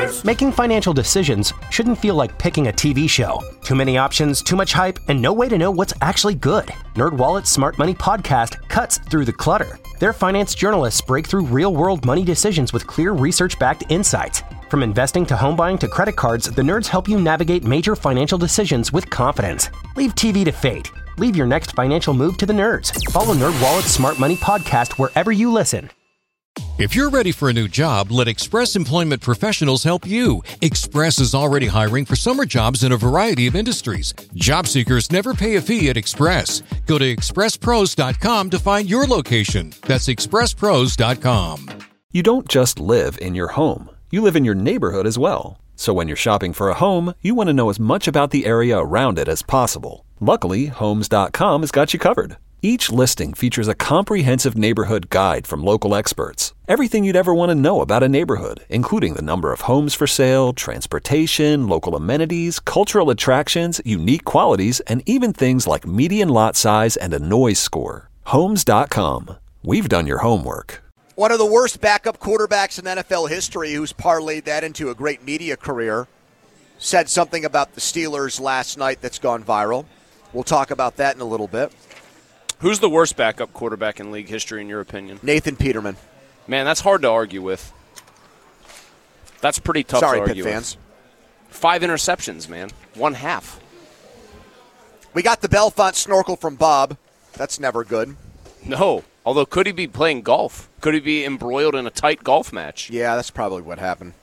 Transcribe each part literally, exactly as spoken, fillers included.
Nerds! Making financial decisions shouldn't feel like picking a T V show. Too many options, too much hype, and no way to know what's actually good. NerdWallet's Smart Money Podcast cuts through the clutter. Their finance journalists break through real-world money decisions with clear research-backed insights. From investing to home buying to credit cards, the nerds help you navigate major financial decisions with confidence. Leave T V to fate. Leave your next financial move to the nerds. Follow NerdWallet's Smart Money Podcast wherever you listen. If you're ready for a new job, let Express Employment Professionals help you. Express is already hiring for summer jobs in a variety of industries. Job seekers never pay a fee at Express. Go to express pros dot com to find your location. That's express pros dot com. You don't just live in your home. You live in your neighborhood as well. So when you're shopping for a home, you want to know as much about the area around it as possible. Luckily, homes dot com has got you covered. Each listing features a comprehensive neighborhood guide from local experts. Everything you'd ever want to know about a neighborhood, including the number of homes for sale, transportation, local amenities, cultural attractions, unique qualities, and even things like median lot size and a noise score. homes dot com. We've done your homework. One of the worst backup quarterbacks in N F L history, who's parlayed that into a great media career, said something about the Steelers last night that's gone viral. We'll talk about that in a little bit. Who's the worst backup quarterback in league history, in your opinion? Nathan Peterman. Man, that's hard to argue with. That's pretty tough Sorry, to argue Pitt fans. with. Five interceptions, man. One half. We got the Belfont snorkel from Bob. That's never good. No. Although, could he be playing golf? Could he be embroiled in a tight golf match? Yeah, that's probably what happened.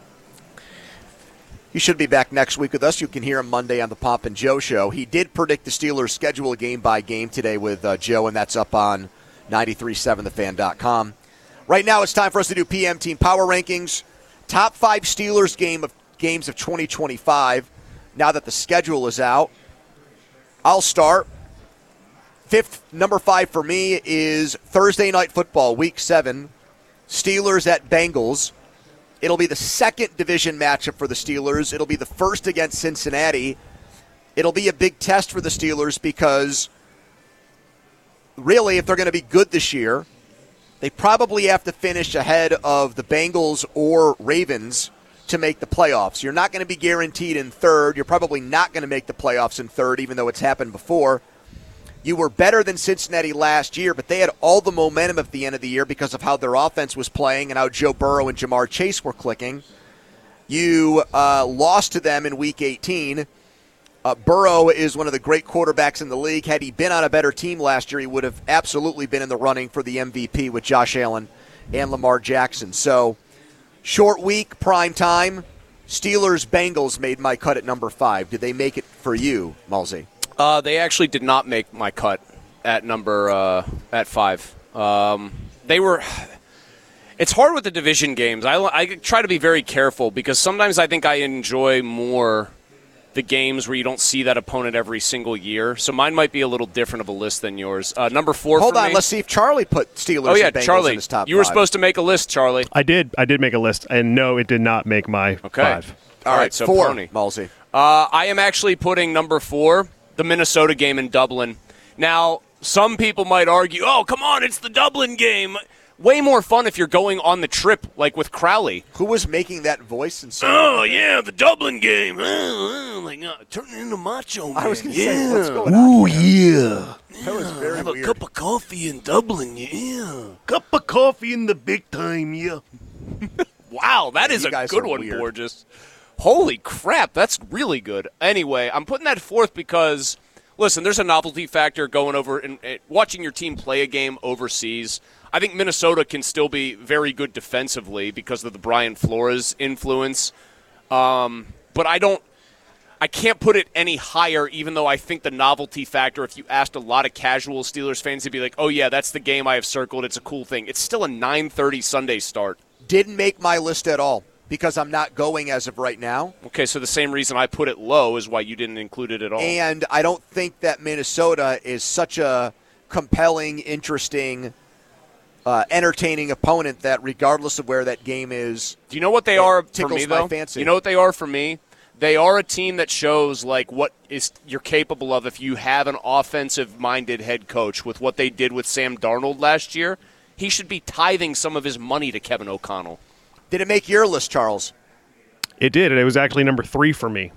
He should be back next week with us. You can hear him Monday on the Pomp and Joe Show. He did predict the Steelers' schedule game by game today with uh, Joe, and that's up on ninety-three point seven the fan dot com. Right now, it's time for us to do P M Team Power Rankings. Top five Steelers game of games of twenty twenty-five. Now that the schedule is out, I'll start. Fifth, number five for me is Thursday Night Football, Week seven. Steelers at Bengals. It'll be the second division matchup for the Steelers. It'll be the first against Cincinnati. It'll be a big test for the Steelers because, really, if they're going to be good this year, they probably have to finish ahead of the Bengals or Ravens to make the playoffs. You're not going to be guaranteed in third. You're probably not going to make the playoffs in third, even though it's happened before. You were better than Cincinnati last year, but they had all the momentum at the end of the year because of how their offense was playing and how Joe Burrow and Jamar Chase were clicking. You uh, lost to them in Week eighteen. Uh, Burrow is one of the great quarterbacks in the league. Had he been on a better team last year, he would have absolutely been in the running for the M V P with Josh Allen and Lamar Jackson. So, short week, prime time. Steelers-Bengals made my cut at number five. Did they make it for you, Malzy? Uh, they actually did not make my cut at number uh, at five. Um, they were. It's hard with the division games. I, I try to be very careful because sometimes I think I enjoy more the games where you don't see that opponent every single year. So mine might be a little different of a list than yours. Uh, number four. Hold for on, me, let's see if Charlie put Steelers oh, yeah, and Bengals Charlie, in his top you were five. supposed to make a list, Charlie. I did. I did make a list, and no, it did not make my okay. five. All right, so four, Pony. Malzy. Uh, I am actually putting number four, the Minnesota game in Dublin. Now, some people might argue, oh, come on, it's the Dublin game. Way more fun if you're going on the trip, like with Crowley. Who was making that voice? And saying oh, yeah, the Dublin game. Oh, oh, like, uh, turning into Macho Man. I was going to yeah. say, what's going on? Ooh, yeah. That was very Have weird. a cup of coffee in Dublin, yeah. Cup of coffee in the big time, yeah. Wow, that Yeah, is you a guys good are one, weird. Borges. Holy crap, that's really good. Anyway, I'm putting that fourth because, listen, there's a novelty factor going over and uh, watching your team play a game overseas. I think Minnesota can still be very good defensively because of the Brian Flores influence. Um, but I don't, I can't put it any higher, even though I think the novelty factor, if you asked a lot of casual Steelers fans, they'd be like, oh, yeah, that's the game I have circled. It's a cool thing. It's still a nine thirty Sunday start. Didn't make my list at all because I'm not going as of right now. Okay, so the same reason I put it low is why you didn't include it at all. And I don't think that Minnesota is such a compelling, interesting, uh, entertaining opponent that regardless of where that game is, do you know what they it are for tickles me, my though? fancy. You know what they are for me? They are a team that shows like what is you're capable of if you have an offensive-minded head coach with what they did with Sam Darnold last year. He should be tithing some of his money to Kevin O'Connell. Did it make your list, Charles? It did, and it was actually number three for me.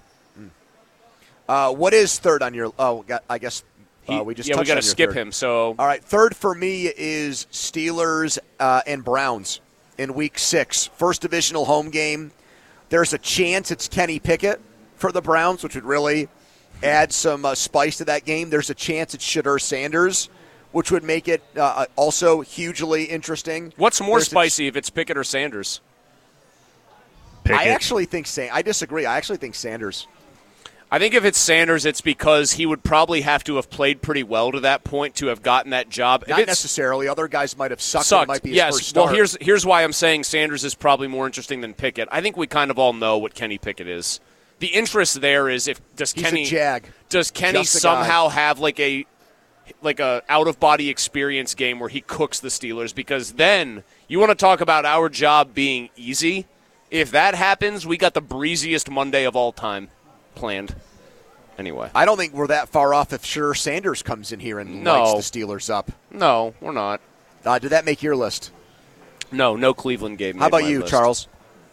Uh, what is third on your? Oh, got, I guess uh, He- we just yeah, we got to skip him. So All right, third for me is Steelers uh, and Browns in Week Six, first divisional home game. There's a chance it's Kenny Pickett for the Browns, which would really add some uh, spice to that game. There's a chance it's Shedeur Sanders, which would make it uh, also hugely interesting. what's more There's a- spicy, if it's Pickett or Sanders? Pickett. I actually think Sa- I disagree. I actually think Sanders. I think if it's Sanders, it's because he would probably have to have played pretty well to that point to have gotten that job. Not if it's necessarily. Other guys might have sucked. sucked, It might be his yes. first Well, start. here's here's why I'm saying Sanders is probably more interesting than Pickett. I think we kind of all know what Kenny Pickett is. The interest there is if does He's Kenny a jag. does Kenny Just a guy. somehow have like a like a out of body experience game where he cooks the Steelers, because then you want to talk about our job being easy. If that happens, we got the breeziest Monday of all time planned. Anyway, I don't think we're that far off if Shedeur Sanders comes in here and No. lights the Steelers up. no, we're not. Uh, did that make your list? No, no Cleveland game. How made about my you, list. Charles?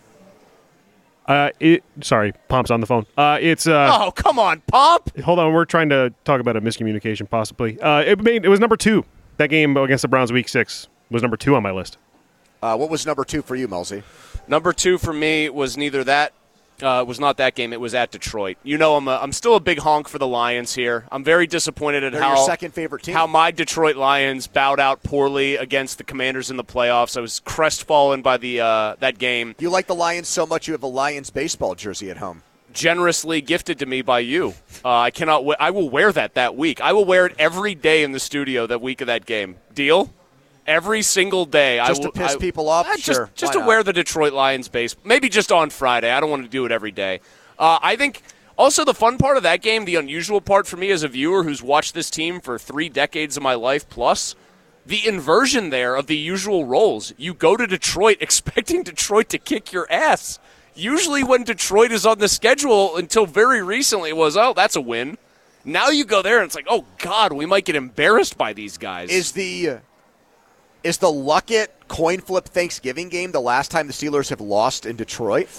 Uh, it, sorry, Pomp's on the phone. Uh, it's uh, Oh, come on, Pomp. hold on, we're trying to talk about a miscommunication, possibly. Uh, it made it was number two. That game against the Browns, Week Six, was number two on my list. Uh, what was number two for you, Melzy? Number two for me was neither that. Uh, it was not that game. It was at Detroit. You know, I'm a, I'm still a big honk for the Lions here. I'm very disappointed at They're how your second favorite team. how my Detroit Lions bowed out poorly against the Commanders in the playoffs. I was crestfallen by the uh, that game. You like the Lions so much you have a Lions baseball jersey at home. Generously gifted to me by you. Uh, I cannot. W- I will wear that that week. I will wear it every day in the studio that week of that game. Deal? Every single day. Just I to will, piss I- people off? Uh, Sure, Just, just why to not? wear the Detroit Lions base. Maybe just on Friday. I don't want to do it every day. Uh, I think also the fun part of that game, the unusual part for me as a viewer who's watched this team for three decades of my life plus, the inversion there of the usual roles. You go to Detroit expecting Detroit to kick your ass. Usually when Detroit is on the schedule, until very recently, it was, oh, that's a win. Now you go there and it's like, oh, God, we might get embarrassed by these guys. Is the uh, is the Luckett coin flip Thanksgiving game the last time the Steelers have lost in Detroit?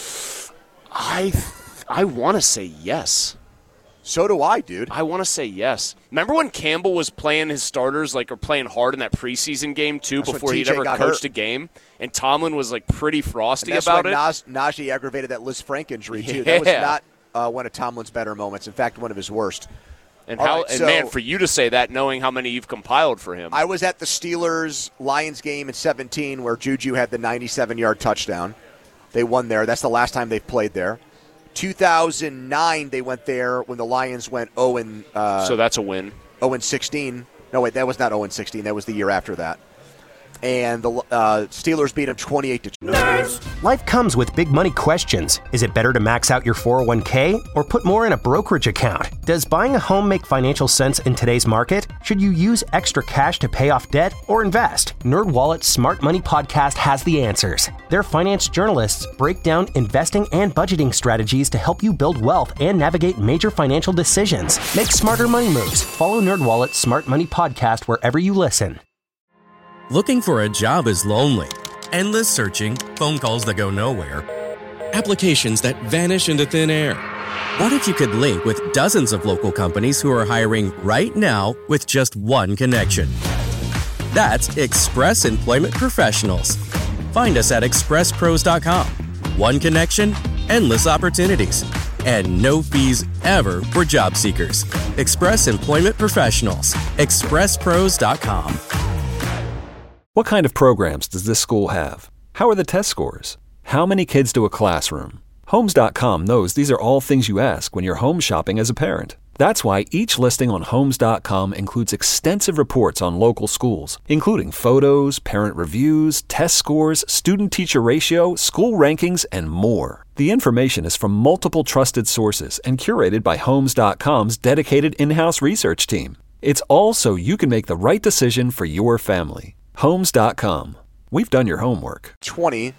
I I want to say yes. So do I, dude. I want to say yes. Remember when Campbell was playing his starters, like, or playing hard in that preseason game, too, That's when before T he'd J ever got coached hurt. a game? And Tomlin was, like, pretty frosty And that's about when it? Nas, Najee aggravated that Liz Frank injury, too. That was Yeah. not uh, one of Tomlin's better moments. In fact, one of his worst. and, all how, right, and so- man, for you to say that, knowing how many you've compiled for him. I was at the Steelers-Lions game in seventeen where Juju had the ninety-seven-yard touchdown. They won there. That's the last time they've played there. two thousand nine, they went there when the Lions went oh and uh, so that's a win. oh and sixteen. No, wait, that was not oh and sixteen. That was the year after that. And the uh, Steelers beat them twenty-eight to two. Life comes with big money questions. Is it better to max out your four oh one k or put more in a brokerage account? Does buying a home make financial sense in today's market? Should you use extra cash to pay off debt or invest? NerdWallet's Smart Money Podcast has the answers. Their finance journalists break down investing and budgeting strategies to help you build wealth and navigate major financial decisions. Make smarter money moves. Follow NerdWallet's Smart Money Podcast wherever you listen. Looking for a job is lonely. Endless searching, phone calls that go nowhere, applications that vanish into thin air. What if you could link with dozens of local companies who are hiring right now with just one connection? That's Express Employment Professionals. Find us at express pros dot com. One connection, endless opportunities, and no fees ever for job seekers. Express Employment Professionals. express pros dot com. What kind of programs does this school have? How are the test scores? How many kids do a classroom? Homes dot com knows these are all things you ask when you're home shopping as a parent. That's why each listing on Homes dot com includes extensive reports on local schools, including photos, parent reviews, test scores, student-teacher ratio, school rankings, and more. The information is from multiple trusted sources and curated by Homes dot com's dedicated in-house research team. It's all so you can make the right decision for your family. Homes dot com. We've done your homework. twenty,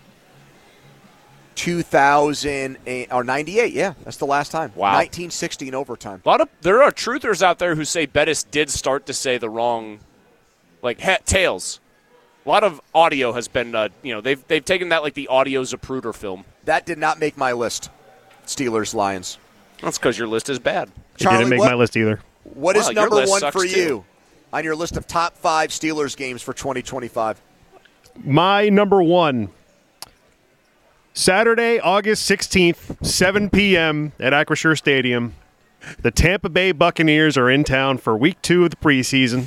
two thousand eight, or ninety-eight, yeah, that's the last time. Wow. nineteen sixty in overtime. A lot of there are truthers out there who say Bettis did start to say the wrong, like he, tails. A lot of audio has been, uh, you know, they've they've taken that like the audio Zapruder film. That did not make my list. Steelers, Lions. That's because your list is bad. It Charlie, didn't make what, my list either. What is Wow, your number list one sucks for too. you on your list of top five Steelers games for twenty twenty-five? My number one, Saturday, August sixteenth, seven p.m. at Acrisure Stadium. The Tampa Bay Buccaneers are in town for week two of the preseason.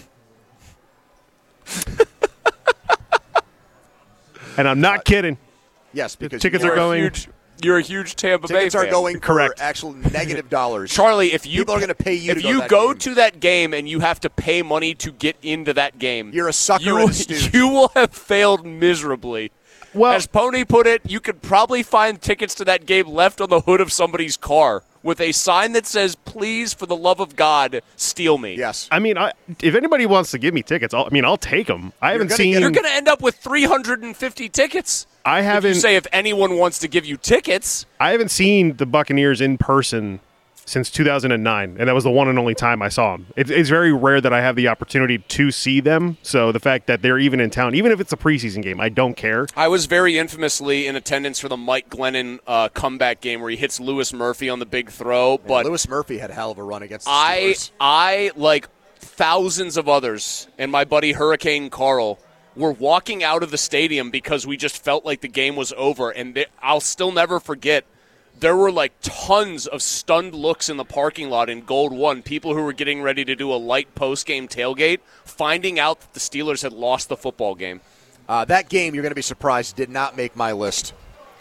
And I'm not kidding. Yes, because Tickets you're are a going. Huge, you're a huge Tampa Bay Tickets are fan. going for Correct. actual negative dollars. Charlie, if you People are going to pay you if to go you to that go game. to that game and you have to pay money to get into that game, You're a sucker you, and a stooge. you will have failed miserably. Well, As Pony put it, you could probably find tickets to that game left on the hood of somebody's car with a sign that says, "Please, for the love of God, steal me." Yes. I mean, I, if anybody wants to give me tickets, I'll, I mean, I'll take them. I haven't gonna seen. get- You're going to end up with three hundred fifty tickets. I If haven't. you say if anyone wants to give you tickets. I haven't seen the Buccaneers in person since two thousand nine, and that was the one and only time I saw them. It, it's very rare that I have the opportunity to see them, so the fact that they're even in town, even if it's a preseason game, I don't care. I was very infamously in attendance for the Mike Glennon uh, comeback game where he hits Lewis Murphy on the big throw, but Lewis Murphy had a hell of a run against the I, Steelers. I, like thousands of others, and my buddy Hurricane Carl were walking out of the stadium because we just felt like the game was over, and they, I'll still never forget. There were like tons of stunned looks in the parking lot in Gold One, people who were getting ready to do a light post-game tailgate, finding out that the Steelers had lost the football game. Uh, that game, you're going to be surprised, did not make my list.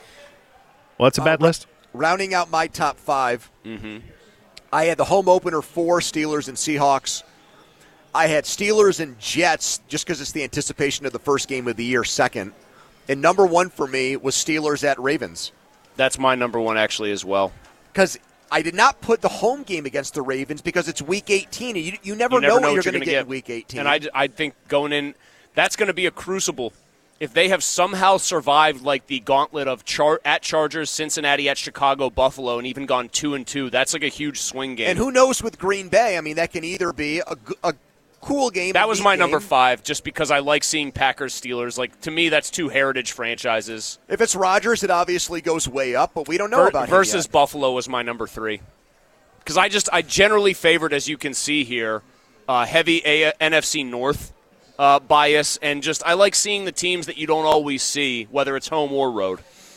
Well, that's a bad Uh, list. Rounding out my top five, Mm-hmm. I had the home opener for Steelers and Seahawks. I had Steelers and Jets just because it's the anticipation of the first game of the year, second. And number one for me was Steelers at Ravens. That's my number one, actually, as well. Because I did not put the home game against the Ravens because it's Week eighteen, and you, you never You know, never what know you're what going to gonna get, get in Week eighteen. And I, I think going in, that's going to be a crucible. If they have somehow survived like the gauntlet of Char- at Chargers, Cincinnati, at Chicago, Buffalo, and even gone two and two, that's like a huge swing game. And who knows with Green Bay? I mean, that can either be a, g- a cool game. that a was neat my number game. five, just because I like seeing Packers Steelers. Like to me, that's two heritage franchises. If it's Rodgers, it obviously goes way up, but we don't know Ver- about him versus yet. Buffalo was my number three. Because I just I generally favored, as you can see here, uh, heavy A- N F C North uh, bias, and just I like seeing the teams that you don't always see, whether it's home or road.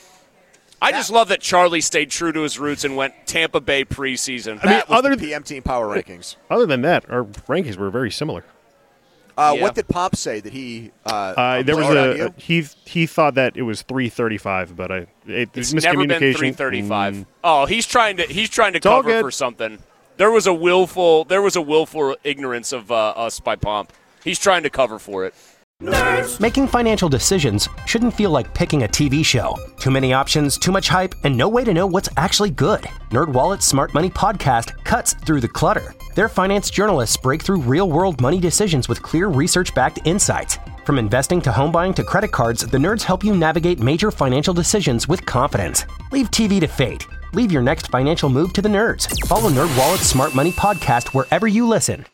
I just love that Charlie stayed true to his roots and went Tampa Bay preseason. I mean, That was other the th- P M Team Power Rankings. Other than that, our rankings were very similar. Uh, Yeah. What did Pomp say? Did he? Uh, Uh, there was blow it on a you? he he thought that it was three thirty-five, but I it, It's miscommunication. never been three thirty-five. Mm, Oh, he's trying to he's trying to all cover good. for something. There was a willful there was a willful ignorance of uh, us by Pomp. He's trying to cover for it. Making financial decisions shouldn't feel like picking a T V show. Too many options, too much hype, and no way to know what's actually good. NerdWallet's Smart Money Podcast cuts through the clutter. Their finance journalists break through real-world money decisions with clear research-backed insights. From investing to home buying to credit cards, the nerds help you navigate major financial decisions with confidence. Leave T V to fate. Leave your next financial move to the nerds. Follow NerdWallet's Smart Money Podcast wherever you listen.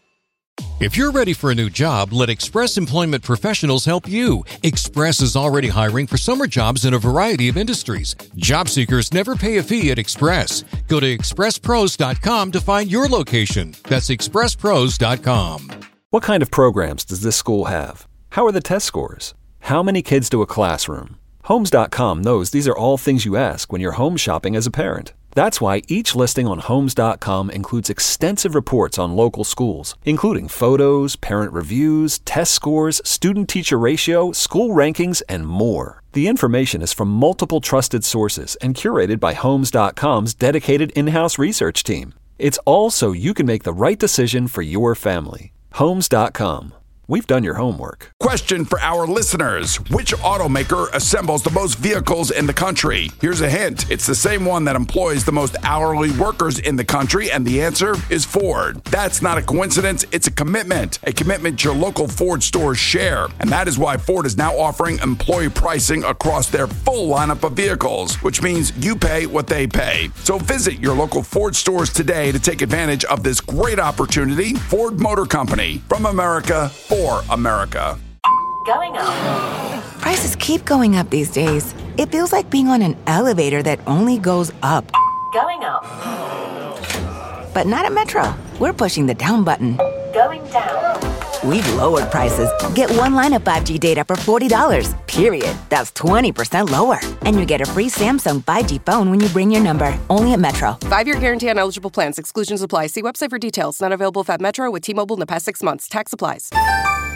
If you're ready for a new job, let Express Employment Professionals help you. Express is already hiring for summer jobs in a variety of industries. Job seekers never pay a fee at Express. Go to express pros dot com to find your location. That's express pros dot com. What kind of programs does this school have? How are the test scores? How many kids do a classroom? Homes dot com knows these are all things you ask when you're home shopping as a parent. That's why each listing on Homes dot com includes extensive reports on local schools, including photos, parent reviews, test scores, student-teacher ratio, school rankings, and more. The information is from multiple trusted sources and curated by Homes dot com's dedicated in-house research team. It's all so you can make the right decision for your family. Homes dot com. We've done your homework. Question for our listeners. Which automaker assembles the most vehicles in the country? Here's a hint. It's the same one that employs the most hourly workers in the country, and the answer is Ford. That's not a coincidence. It's a commitment. A commitment your local Ford stores share. And that is why Ford is now offering employee pricing across their full lineup of vehicles, which means you pay what they pay. So visit your local Ford stores today to take advantage of this great opportunity. Ford Motor Company. From America, for America. Going on. Prices keep going up these days. It feels like being on an elevator that only goes up. Going up. But not at Metro. We're pushing the down button. Going down. We've lowered prices. Get one line of five G data for forty dollars, period. That's twenty percent lower. And you get a free Samsung five G phone when you bring your number. Only at Metro. Five-year guarantee on eligible plans. Exclusions apply. See website for details. Not available at Metro with T-Mobile in the past six months. Tax applies.